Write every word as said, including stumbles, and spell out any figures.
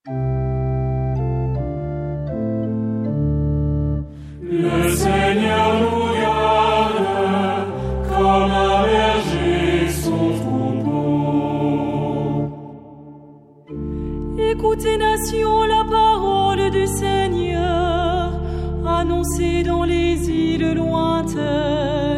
Le Seigneur nous garde, comme un berger son troupeau. Écoutez, nations, la parole du Seigneur, annoncée dans les îles lointaines.